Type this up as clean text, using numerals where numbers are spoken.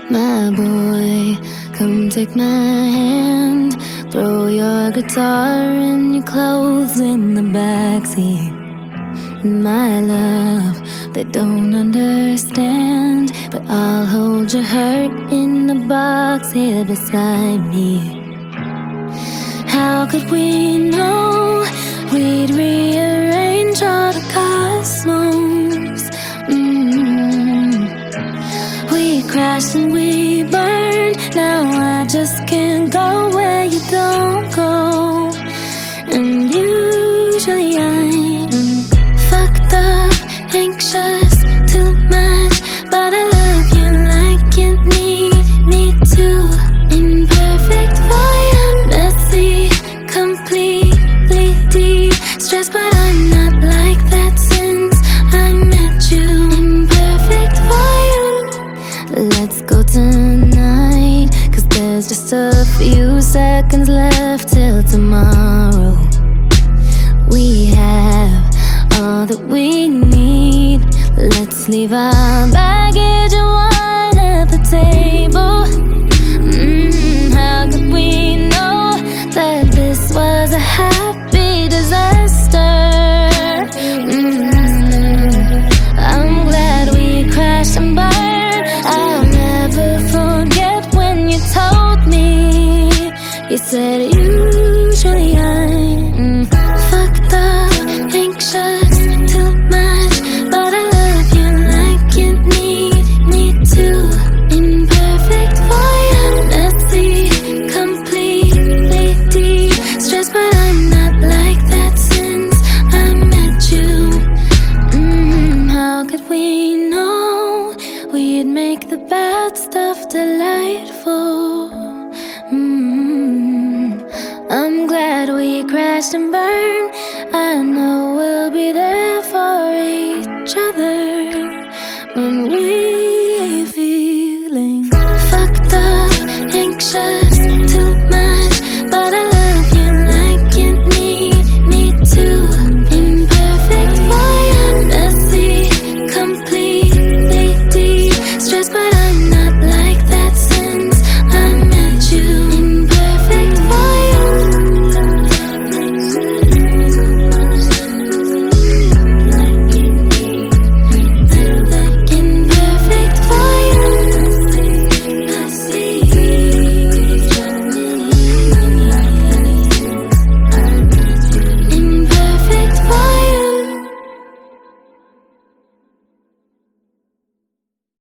My boy, come take my hand. Throw your guitar and your clothes in the backseat. My love, they don't understand, but I'll hold your hurt in the box here beside me. How could we know we'd rearrange all the cosmos? We crashed and we burned. Now I just can't go where you don't go. And usually I'm fucked up, anxious, too much, but I love you like you need me to. Imperfect for you, messy, completely deep, stressed, but I'm not like that since I met you. Imperfect for you. Let's go tonight, 'cause there's just a few seconds left till tomorrow. We have all that we need. Let's leave our baggage and wine at the table. How could we know that this was a happy disaster? I'm glad we crashed and burned. I'll never forget when you told me. You said usually I'm fucked up, anxious, too much, but I love you like you need me to. Imperfect for you, messy, completely deep, stressed, but I'm not like that since I met you. How could we know we'd make the bad stuff delightful? I'm glad we crashed and burned. I know we'll be there